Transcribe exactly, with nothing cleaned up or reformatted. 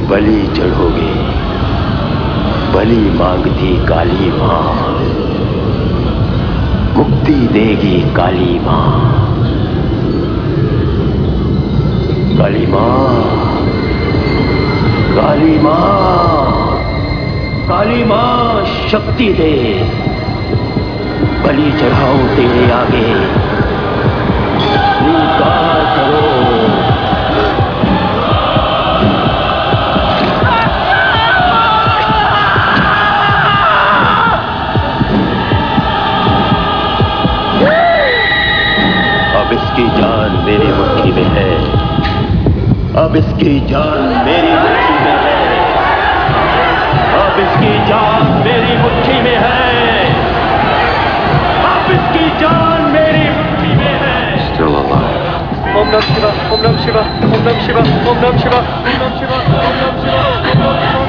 बलि चढ़ोगे। बलि मांगती काली मां, मुक्ति देगी काली मां। काली मां, काली मां, काली मां शक्ति दे। बलि चढ़ाओ तेरे आगे, स्वीकार करो। अब इसकी जान मेरी मुट्ठी में है। अब इसकी जान मेरी मुट्ठी में है। अब इसकी जान मेरी मुट्ठी में है। अब इसकी जान मेरी मुट्ठी में है। Still alive. Om Namah Shivaya, Om Namah Shivaya, Om Namah Shivaya, Om Namah Shivaya, Om Namah Shivaya, Om Namah Shivaya, Om Namah Shivaya.